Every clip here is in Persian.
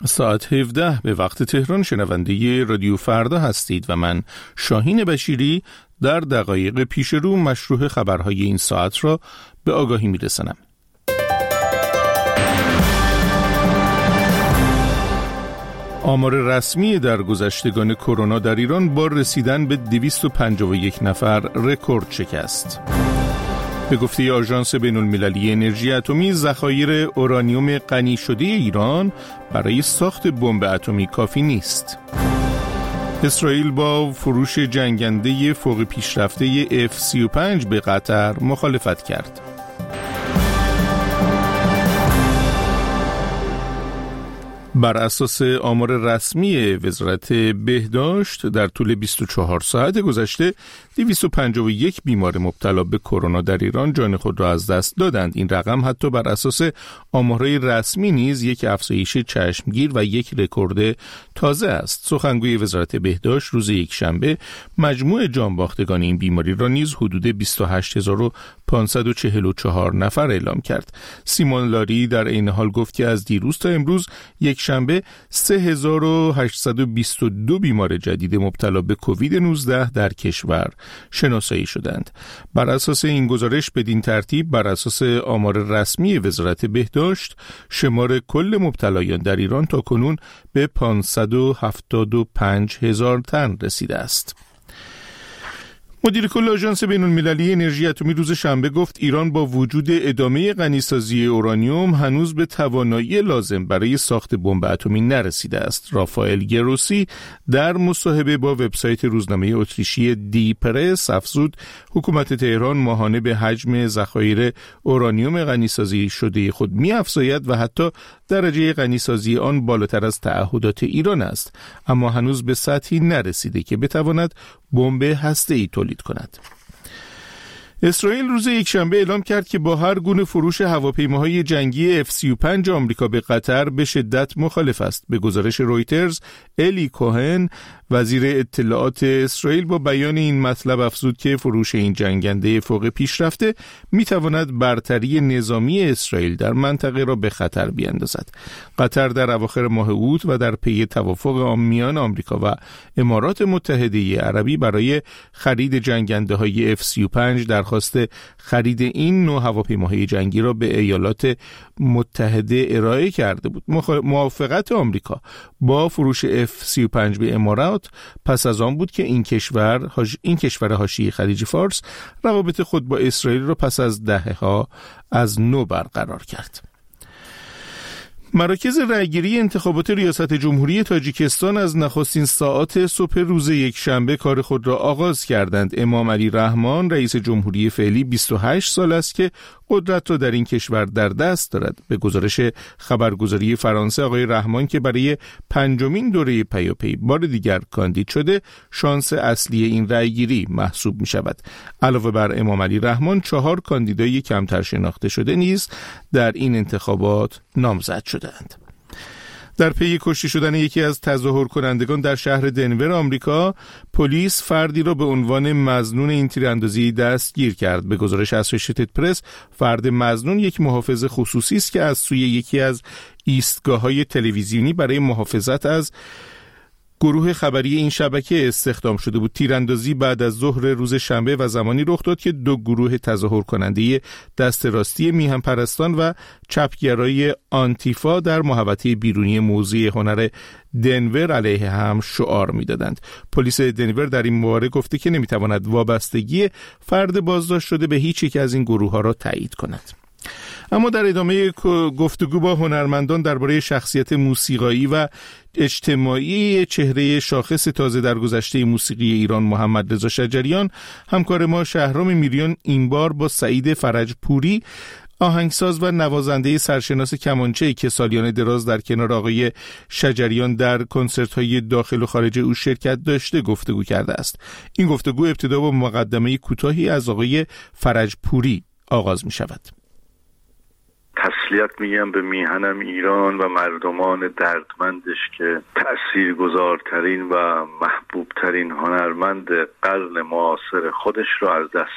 ساعت 17 به وقت تهران شنونده رادیو فردا هستید و من شاهین بشیری در دقایق پیش رو مشروع خبرهای این ساعت را به آگاهی میرسانم. آمار رسمی درگذشتگان کرونا در ایران با رسیدن به 251 نفر رکورد شکست. به گفته آژانس بین‌المللی انرژی اتمی، ذخایر اورانیوم غنی شده ایران برای ساخت بمب اتمی کافی نیست. اسرائیل با فروش جنگنده فوق پیشرفته F-35 به قطر مخالفت کرد. بر اساس آمار رسمی وزارت بهداشت در طول 24 ساعت گذشته 251 بیمار مبتلا به کرونا در ایران جان خود را از دست دادند. این رقم حتی بر اساس آمارهای رسمی نیز یک افزایش چشمگیر و یک رکورد تازه است. سخنگوی وزارت بهداشت روز یکشنبه مجموع جانباختگان این بیماری را نیز حدود 28544 نفر اعلام کرد. سیمون لاری در این حال گفت که از دیروز تا امروز یکشنبه 3822 بیمار جدید مبتلا به کووید 19 در کشور شناسایی شدند. بر اساس این گزارش بدین ترتیب بر اساس آمار رسمی وزارت بهداشت شمار کل مبتلایان در ایران تاکنون به 575,000 تن رسیده است. مدیر کل آژانس بین‌المللی انرژی اتمی روز شنبه گفت ایران با وجود ادامه غنیسازی اورانیوم هنوز به توانایی لازم برای ساخت بمب اتمی نرسیده است. رافائل گروسی در مصاحبه با وبسایت روزنامه اتریشی دی پرس افزود حکومت تهران ماهانه به حجم ذخایر اورانیوم غنیسازی شده خود می‌افزاید و حتی درجه غنیسازی آن بالاتر از تعهدات ایران است، اما هنوز به سطحی نرسیده که بتواند بمب هسته‌ای تولید کند. اسرائیل روز یکشنبه اعلام کرد که با هر گونه فروش هواپیماهای جنگی F-35 آمریکا به قطر به شدت مخالف است. به گزارش رویترز، الی کوهن وزیر اطلاعات اسرائیل با بیان این مطلب افزود که فروش این جنگنده فوق پیشرفته میتواند برتری نظامی اسرائیل در منطقه را به خطر بیاندازد. قطر در اواخر ماه اوت و در پی توافق میان آمریکا و امارات متحده عربی برای خرید جنگنده های F-35 درخواست خرید این نوع هواپیماهای جنگی را به ایالات متحده ارائه کرده بود. موافقت آمریکا با فروش F-35 به امارات پس از آن بود که این کشور حاشیه خلیج فارس روابط خود با اسرائیل را پس از دهه‌ها از نو برقرار کرد. مراکز رأیگیری انتخابات ریاست جمهوری تاجیکستان از نخستین ساعات صبح روز یکشنبه کار خود را آغاز کردند. امام علی رحمان رئیس جمهوری فعلی 28 سال است که قدرت را در این کشور در دست دارد. به گزارش خبرگزاری فرانسه، آقای رحمان که برای پنجمین دوره پیاپی بار دیگر کاندید شده، شانس اصلی این رأیگیری محسوب می شود. علاوه بر امام علی رحمان 4 کاندیدای کمتر شناخته شده نیز در این انتخابات نامزد شدند. در پی کشته شدن یکی از تظاهر کنندگان در شهر دنور آمریکا، پلیس فردی را به عنوان مظنون این تیراندازی دستگیر کرد. به گزارش اسوشییتد پرس، فرد مظنون یک محافظ خصوصی است که از سوی یکی از ایستگاه‌های تلویزیونی برای محافظت از گروه خبری این شبکه استخدام شده بود. تیراندازی بعد از ظهر روز شنبه و زمانی رخ داد که 2 گروه تظاهر کننده دست راستی میهن پرستان و چپگرای آنتیفا در محوطه بیرونی موزه هنر دنور علیه هم شعار میدادند. پلیس دنور در این باره گفته که نمیتواند وابستگی فرد بازداشت شده به هیچ یک از این گروه ها را تایید کند. اما در ادامه گفتگو با هنرمندان درباره شخصیت موسیقایی و اجتماعی چهره شاخص تازه در گذشته موسیقی ایران محمد رضا شجریان، همکار ما شهرام میریان این بار با سعید فرجپوری، آهنگساز و نوازنده سرشناس کمانچه‌ای که سالیان دراز در کنار آقای شجریان در کنسرت‌های داخل و خارج او شرکت داشته گفتگو کرده است. این گفتگو ابتدا با مقدمه کوتاهی از آقای فرجپوری آغاز می‌شود. تسلیت میگم به میهنم ایران و مردمان دردمندش که تأثیرگذارترین و محبوبترین هنرمند قرن معاصر خودش رو از دست داد.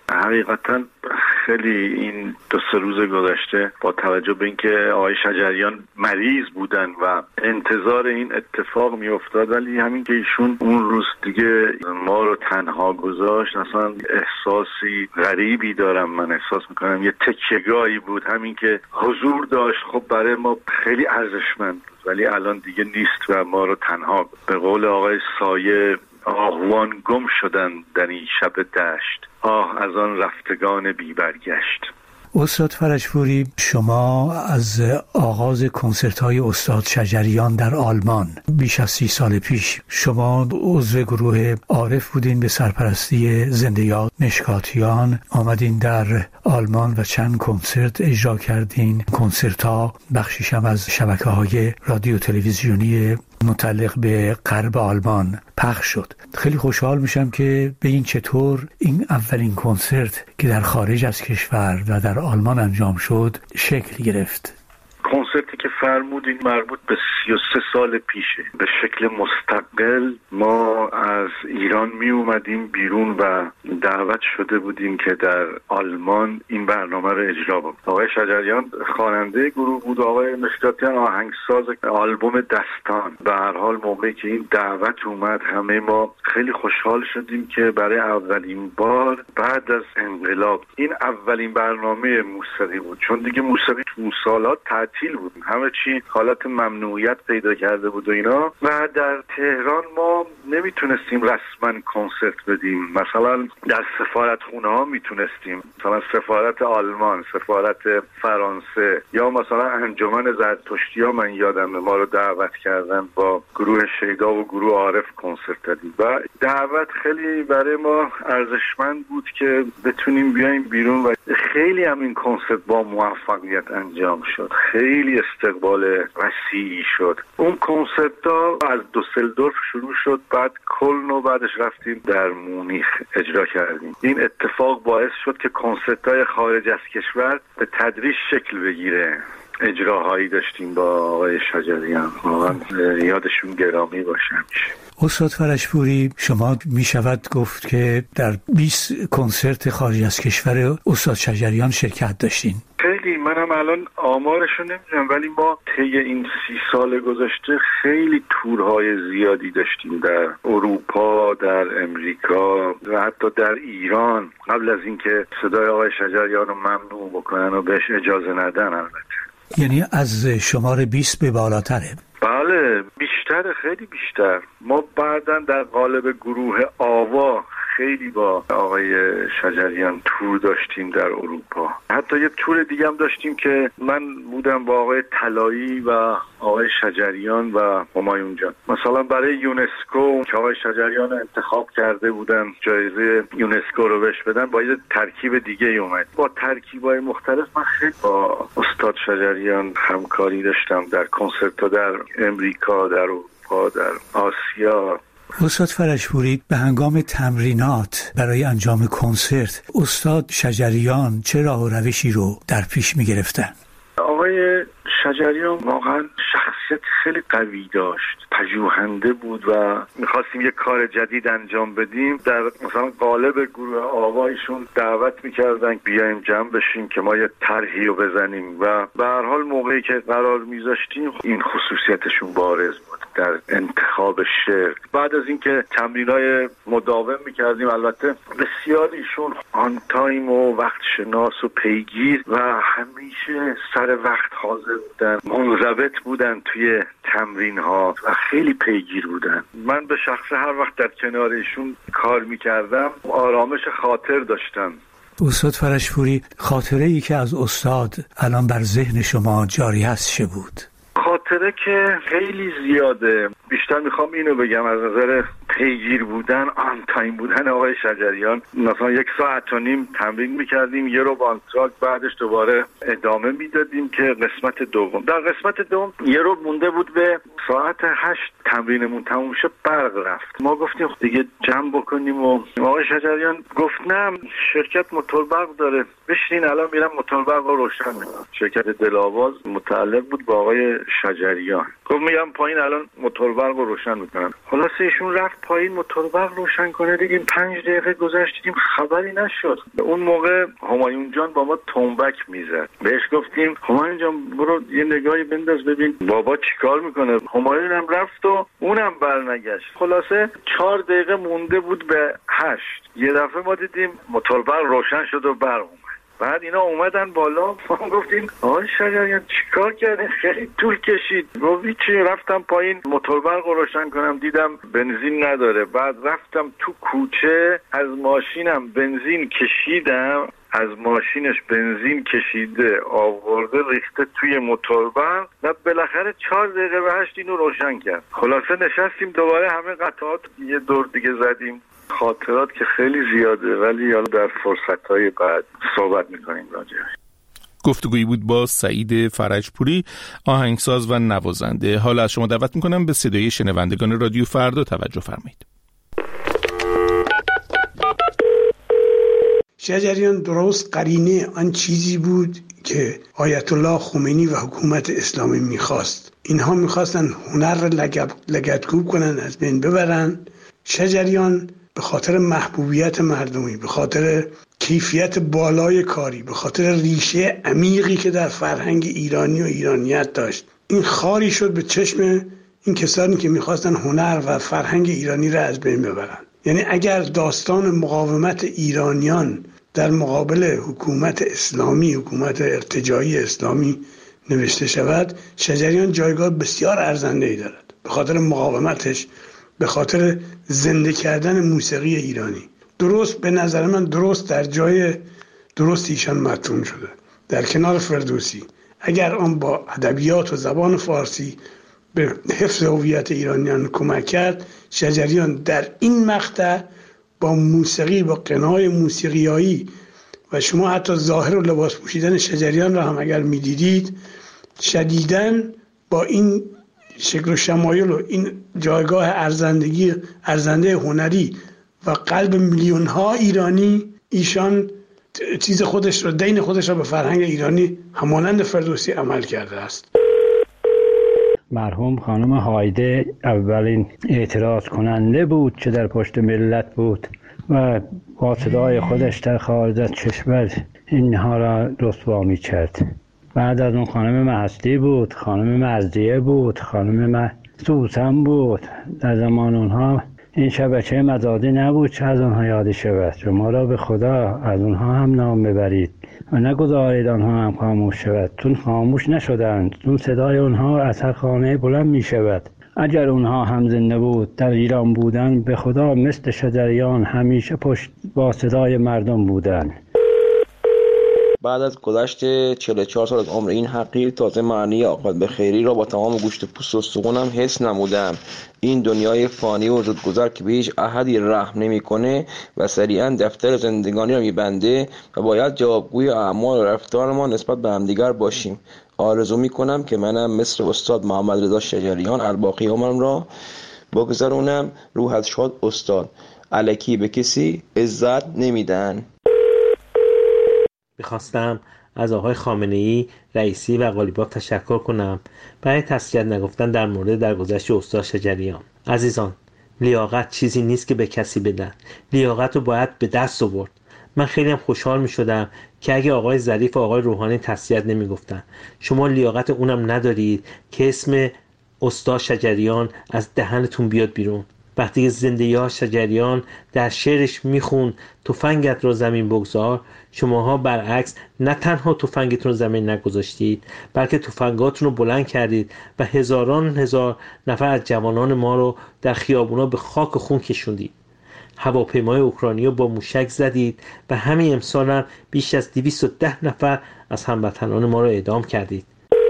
حقیقتا خیلی این 2-3 روز گذشته با توجه به اینکه آقای شجریان مریض بودن و انتظار این اتفاق می افتاد، ولی همین که ایشون اون روز دیگه ما رو تنها گذاشت، اصلا احساسی غریبی دارم. من احساس میکنم یه تکیه‌گاهی بود، همین که حضور داشت خب برای ما خیلی ارزشمند بود، ولی الان دیگه نیست و ما رو تنها، به قول آقای سایه، آهوان گم شدن در این شب دشت، آه از آن رفتگان بی برگشت. استاد فرجپوری، شما از آغاز کنسرت‌های استاد شجریان در آلمان بیش از 30 سال پیش شما عضو گروه عارف بودین به سرپرستی زنده یاد مشکاتیان، آمدین در آلمان و چند کنسرت اجرا کردین. کنسرت‌ها بخشیش هم از شبکه‌های رادیو تلویزیونی متعلق به غرب آلمان پخش شد. خیلی خوشحال میشم که به این چطور این اولین کنسرت که در خارج از کشور و در آلمان انجام شد شکل گرفت. کنسرتی که فرمودین مربوط به 33 سال پیشه. به شکل مستقل ما از ایران می اومدیم بیرون و دعوت شده بودیم که در آلمان این برنامه رو اجرا بکنیم. آقای شجریان خواننده گروه بود، آقای مشکاتیان آهنگساز آلبوم دستان. به هر حال موقعی که این دعوت اومد همه ما خیلی خوشحال شدیم که برای اولین بار بعد از انقلاب این اولین برنامه موسیقی بود، چون دیگه موسیقی اون سال‌ها تعطیل بود، همه چی حالت ممنوعیت پیدا کرده بود و اینا، و در تهران ما نمیتونستیم رسما کنسرت بدیم. مثلا در سفارتخونه ها میتونستیم، مثلا سفارت آلمان، سفارت فرانسه، یا مثلا انجمن زرتشتی ها من یادم ما رو دعوت کردن با گروه شیدا و گروه عارف کنسرت دادیم و دعوت خیلی برای ما ارزشمند بود که بتونیم بیایم بیرون و خیلی هم این کنسرت با موفقیت انجام شد، خیلی استقبال وسیعی شد. اون کنسرت ها از دوسلدورف شروع شد، بعد کلن و بعدش رفتیم در مونیخ اجرا کردیم. این اتفاق باعث شد که کنسرت های خارج از کشور به تدریج شکل بگیره. اجراهایی داشتیم با آقای شجریان، واقعا یادشون گرامی باشه همیشه. استاد فرجپوری، شما می شود گفت که در 20 کنسرت خارج از کشور استاد شجریان شرکت داشتین. خیلی، منم الان آمارشو نمیدونم، ولی ما طی این 30 سال گذشته خیلی تورهای زیادی داشتیم در اروپا، در امریکا و حتی در ایران، قبل از اینکه صدای آقای شجریان رو ممنوع بکنن و بهش اجازه ندن. البته یعنی از شمار 20 به بالاتره؟ بله، بیشتر، خیلی بیشتر. ما بعداً در قالب گروه آوا خیلی با آقای شجریان تور داشتیم در اروپا. حتی یه تور دیگه هم داشتیم که من بودم با آقای طلایی و آقای شجریان و همایون جان. مثلا برای یونسکو که آقای شجریان انتخاب کرده بودن جایزه یونسکو رو بهش بدن، با یه ترکیب دیگه اومد. با ترکیب‌های مختلف من خیلی با استاد شجریان همکاری داشتم در کنسرت‌ها در امریکا، در اروپا، در آسیا. استاد فرجپوری، به هنگام تمرینات برای انجام کنسرت استاد شجریان چه راه و روشی رو در پیش می گرفتن؟ آقای شجریان واقعا شخصیت خیلی قوی داشت، پژوهنده بود و میخواستیم یک کار جدید انجام بدیم. در مثلا قالب گروه آوایشون دعوت میکردن بیایم جمع بشیم که ما یه طرحی رو بزنیم و به هر حال موقعی که قرار میذاشتیم این خصوصیتشون بارز بود در انتخاب شعر. بعد از اینکه تمرینای مداوم میکردیم، البته بسیار ایشون آن تایم و وقت شناس و پیگیر و همیشه سر وقت حاضر بودن، منضبط بودن توی تمرین ها و خیلی پیگیر بودن. من به شخص هر وقت در کنار ایشون کار میکردم آرامش خاطر داشتم. استاد فرجپوری، خاطره ای که از استاد الان بر ذهن شما جاری هست چه بود؟ خاطره که خیلی زیاده. بیشتر میخوام اینو بگم از نظر پیگیر بودن، آن تایم بودن آقای شجریان. مثلا 1.5 ساعت تمرین میکردیم، یه رو بانتراک، بعدش دوباره ادامه میدادیم که قسمت دوم. در قسمت دوم یه رو مونده بود به ساعت 8 تمرینمون تموم شه، برق رفت. ما گفتیم دیگه جمع بکنیم و آقای شجریان گفت نه، شرکت موتور برق داره، بشین الان میرم موتور برق رو روشن میکنم. شرکت دل‌آواز متعلق بود با آقای شجریان. گفت میام پایین الان موتور برق رو روشن میکنم. خلاصه ایشون رفت پایین موتور برق روشن کنه. دیدیم 5 دقیقه گذشت دیدیم خبری نشد. اون موقع همایون جان با ما تنبک میزد. بهش گفتیم همایون جان برو یه نگاهی بنداز ببین بابا چیکار میکنه. همایون هم رفت و اونم برنگشت. خلاصه 4 دقیقه مونده بود به 8. یه دفعه ما دیدیم موتور برق روشن شد و برق اومد. بعد اینا اومدن بالا، ما گفتیم آقای شجریان چیکار کردین؟ خیلی طول کشید. گفت چی؟ رفتم پایین موتور برق روشن کنم دیدم بنزین نداره. بعد رفتم تو کوچه از ماشینم بنزین کشیدم، از ماشینش بنزین کشیده آورده ریخته توی موتور برق و بالاخره 4 دقیقه به 8 اینو روشن کرد. خلاصه نشستیم دوباره همه قطعات یه دور دیگه زدیم. خاطرات که خیلی زیاده ولی حالا در فرصت‌های بعد صحبت می‌کنیم راجعش. گفتگویی بود با سعید فرجپوری، آهنگساز و نوازنده. حالا از شما دعوت می‌کنم به صدای شنوندگان رادیو فردا توجه فرمایید. شجریان درست قرینه آن چیزی بود که آیت الله خمینی و حکومت اسلامی می‌خواست. اینها می‌خواستن هنر را لگدکوب کنن، از بین ببرن. شجریان به خاطر محبوبیت مردمی، به خاطر کیفیت بالای کاری، به خاطر ریشه عمیقی که در فرهنگ ایرانی و ایرانیت داشت، این خاری شد به چشم این کسانی که میخواستن هنر و فرهنگ ایرانی را از بین ببرن. یعنی اگر داستان مقاومت ایرانیان در مقابل حکومت اسلامی، حکومت ارتجاعی اسلامی نوشته شود، شجریان جایگاه بسیار ارزنده‌ای دارد به خاطر مقاومتش، به خاطر زنده کردن موسیقی ایرانی. درست به نظر من درست در جای درست ایشان مدفون شده، در کنار فردوسی. اگر آن با ادبیات و زبان فارسی به حفظ هویت ایرانیان کمک کرد، شجریان در این مقطع با موسیقی، با غنای موسیقیایی و شما حتی ظاهر و لباس پوشیدن شجریان را هم اگر می‌دیدید، شدیداً با این شکل و شمایل و این جایگاه ارزنده هنری و قلب میلیون ها ایرانی، ایشان چیز خودش را، دین خودش را به فرهنگ ایرانی همانند فردوسی عمل کرده است. مرحوم خانم هایده اولین اعتراض کننده بود که در پشت ملت بود و با صدای خودش در خارج از کشور اینها را رسوا می‌کرد. بعد از اون خانم مهستی بود، خانم مزدیه بود، خانم سوسن بود. در زمان اونها این شبکه مزادی نبود که از اونها یادی شود. شما را به خدا از اونها هم نام ببرید و نگذارید آنها هم خاموش شود، چون خاموش نشدند، چون صدای اونها از هر خانه بلند می شود. اگر اونها هم زنده بود در ایران بودن، به خدا مثل شجریان همیشه پشت با صدای مردم بودن. بعد از گذشت 44 سال از عمر این حقیر، تازه معنی آقاد به خیری را با تمام گوشت پوست و استخوانم حس نمودم. این دنیای فانی و زودگذر که به هیچ احدی رحم نمی‌کنه و سریعا دفتر زندگانی را می‌بنده و باید جوابگوی اعمال و رفتار ما نسبت به همدیگر باشیم. آرزو می‌کنم که منم مثل استاد محمد رضا شجریان الباقی عمرم را بگذرونم. روحت شاد استاد. الکی به کسی عزت نمیدن. میخواستم از آقای خامنه‌ای رئیسی و قالیباف تشکر کنم برای تسلیت نگفتن در مورد درگذشت استاد شجریان. عزیزان، لیاقت چیزی نیست که به کسی بدن، لیاقت رو باید به دست آورد. من خیلی هم خوشحال می شدم که اگه آقای ظریف و آقای روحانی تسلیت نمی گفتن. شما لیاقت اونم ندارید که اسم استاد شجریان از دهنتون بیاد بیرون. وقتی زندگی شجریان در شعرش میخون تفنگت رو زمین بگذار، شماها برعکس نه تنها تفنگتون رو زمین نگذاشتید، بلکه تفنگاتون رو بلند کردید و هزاران هزار نفر از جوانان ما رو در خیابونا به خاک خون کشوندید. هواپیمای اوکراینی رو با موشک زدید و همین امسال هم بیش از 210 نفر از هموطنان ما رو اعدام کردید.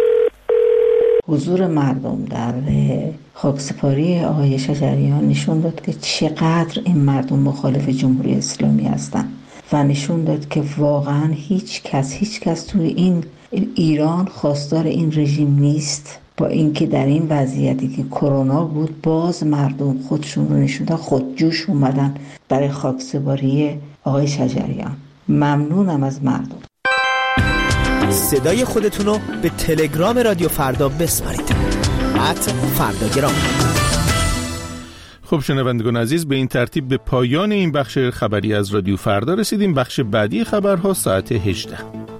حضور مردم در خاکسپاری آقای شجریان نشون داد که چقدر این مردم مخالف جمهوری اسلامی هستن و نشون داد که واقعا هیچ کس توی این ایران خواستار این رژیم نیست. با اینکه در این وضعیتی که کرونا بود، باز مردم خودشون رو نشون دادن، خودجوش اومدن برای خاکسپاری آقای شجریان. ممنونم از مردم. صدای خودتون رو به تلگرام رادیو فردا بسپارید. @فرداگرام. خب شنوندگان عزیز، به این ترتیب به پایان این بخش خبری از رادیو فردا رسیدیم. بخش بعدی خبرها ساعت 18.